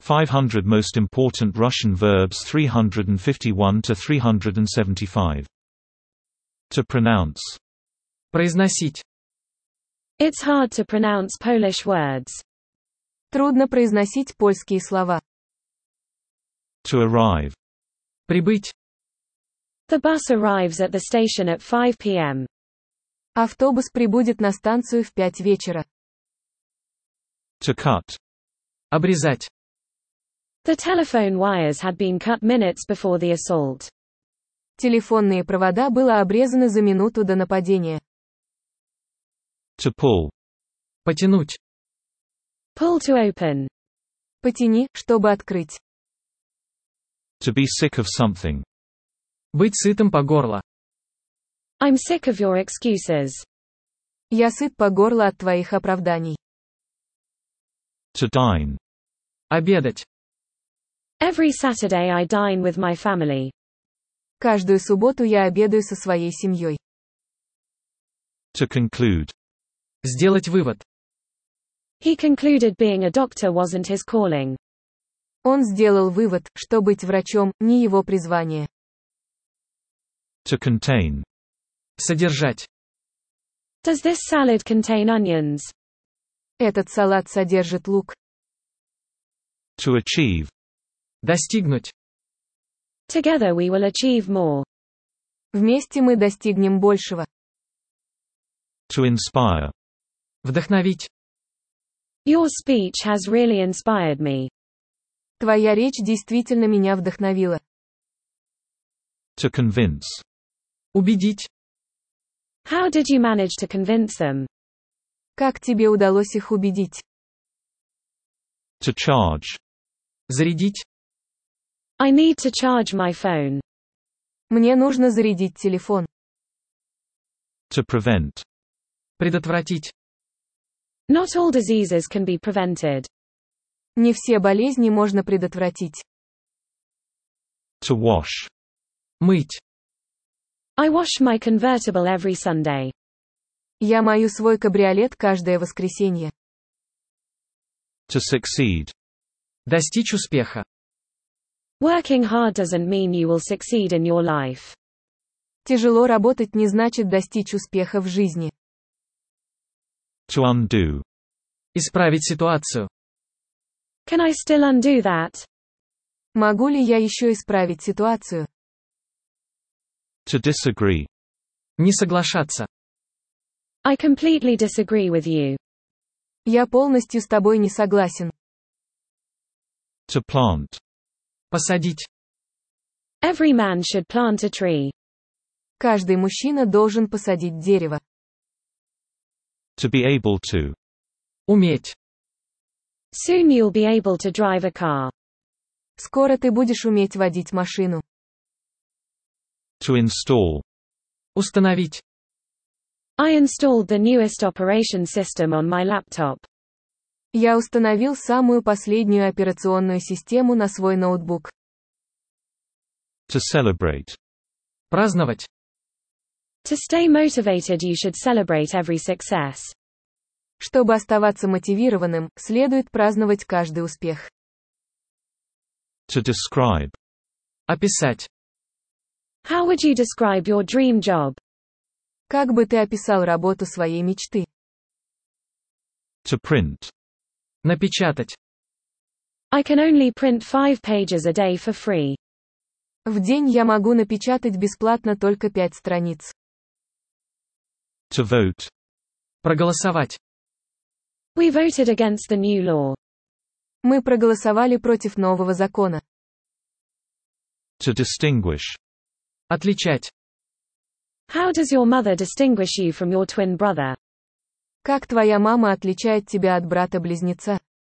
500 Most Important Russian Verbs 351 to 375. To pronounce. Произносить. It's hard to pronounce Polish words. Трудно произносить польские слова. To arrive. Прибыть. The bus arrives at the station at 5 p.m. Автобус прибудет на станцию в 5 вечера. To cut. Обрезать. The telephone wires had been cut minutes before the assault. Телефонные провода было обрезаны за минуту до нападения. To pull. Потянуть. Pull to open. Потяни, чтобы открыть. To be sick of something. Быть сытым по горло. I'm sick of your excuses. Я сыт по горло от твоих оправданий. To dine. Обедать. Every Saturday I dine with my family. Каждую субботу я обедаю со своей семьей. To conclude. Сделать вывод. He concluded being a doctor wasn't his calling. Он сделал вывод, что быть врачом – не его призвание. To contain. Содержать. Does this salad contain onions? Этот салат содержит лук. To achieve. Достигнуть. Together we will achieve more. Вместе мы достигнем большего. To inspire. Вдохновить. Your speech has really inspired me. Твоя речь действительно меня вдохновила. To convince. Убедить. How did you manage to convince them? Как тебе удалось их убедить? To charge. Зарядить. I need to charge my phone. Мне нужно зарядить телефон. To prevent. Предотвратить. Not all diseases can be prevented. Не все болезни можно предотвратить. To wash. Мыть. I wash my convertible every Sunday. Я мою свой кабриолет каждое воскресенье. To succeed. Достичь успеха. Working hard doesn't mean you will succeed in your life. Тяжело работать не значит достичь успеха в жизни. To undo. Исправить ситуацию. Can I still undo that? Могу ли я еще исправить ситуацию? To disagree. Не соглашаться. I completely disagree with you. Я полностью с тобой не согласен. To plant. Посадить. Every man should plant a tree. Каждый мужчина должен посадить дерево. To be able to. Уметь. Soon you'll be able to drive a car. Скоро ты будешь уметь водить машину. To install. Установить. I installed the newest operation system on my laptop. Я установил самую последнюю операционную систему на свой ноутбук. To celebrate. Праздновать. To stay motivated, you should celebrate every success. Чтобы оставаться мотивированным, следует праздновать каждый успех. To describe. Описать. How would you describe your dream job? Как бы ты описал работу своей мечты? To print. Напечатать. I can only print 5 pages a day for free. В день я могу напечатать бесплатно только 5 страниц. To vote. Проголосовать. We voted against the new law. Мы проголосовали против нового закона. To distinguish. Отличать. How does your mother distinguish you from your twin brother? Как твоя мама отличает тебя от брата-близнеца?